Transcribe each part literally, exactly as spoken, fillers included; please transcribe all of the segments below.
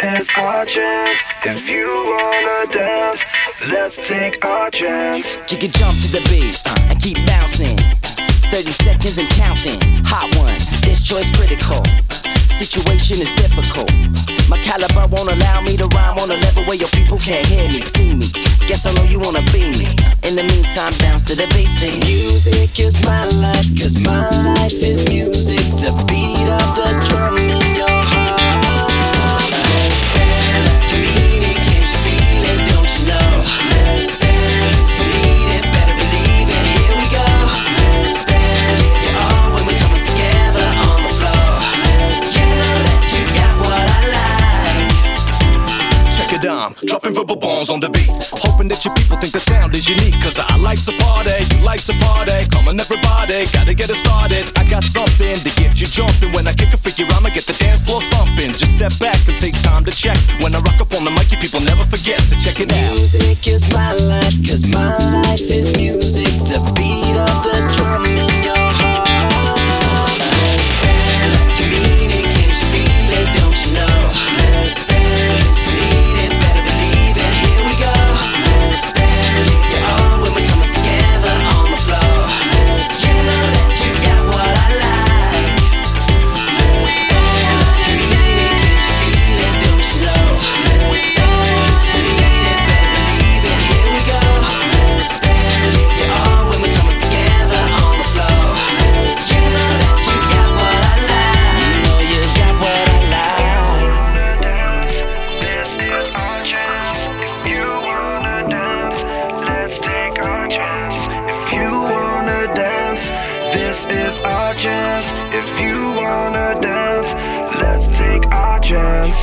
is our chance. If you wanna dance, let's take our chance. You can jump to the beat uh, and keep bouncing. thirty seconds and counting. Hot one, this choice critical. Situation is difficult. My caliber won't allow me to rhyme on a level where your people can't hear me, see me. Guess I know you wanna be me. In the meantime, bounce to the basic. Music is my life, cause my life is music. The beat of the drum in your heart. Let's dance, you mean it, can't you feel it, don't you know? Let's dance, you need it, better believe it, here we go. Let's dance, you're all when we're coming together on the floor. You know that you got what I like. Check it out, dropping verbal bombs on the beat. Hoping that your people think the sound is unique. Cause I like to party, you like to party. Come on everybody, gotta get it started. I got something to get you jumping. When I kick a freaky rhyme, I get the dance floor thumping. Just step back and take time to check. When I rock up on the mic, you people never forget. So check it out. Music is my life, cause my life is music. The beat of the drum in your heart. Let's dance, you mean it, can't you feel it, don't you know? Let's dance, you need it, better believe it, here we go. Let's dance, you're all when we're coming together on the floor. You know that you got what I like. Let's dance, you mean it, can't you feel it, don't you know? Let's dance, you need it, better believe it, here we go. Let's dance, you're all when we're coming together on the floor. You know that you got what I like. You know you got what I like. Dance, this is our chance. If you wanna dance, let's take our chance. If you wanna dance, this is our chance. If you wanna dance, let's take our chance.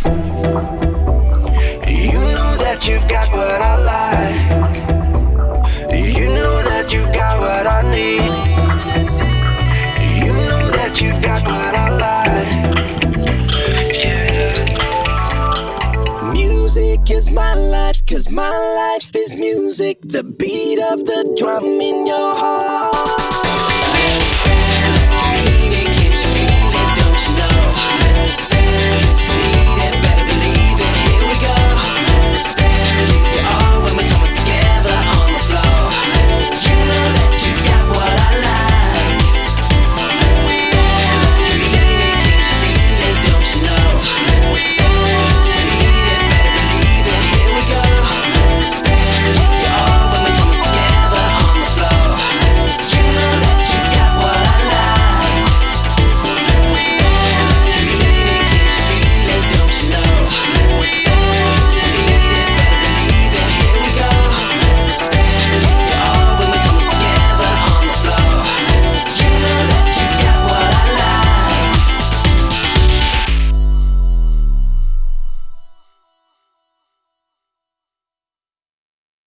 You know that you've got what I like. You know that you've got what I need. You know that you've got what I like. Yeah. Music is my life, cause my life is music. The beat of the drum in your heart.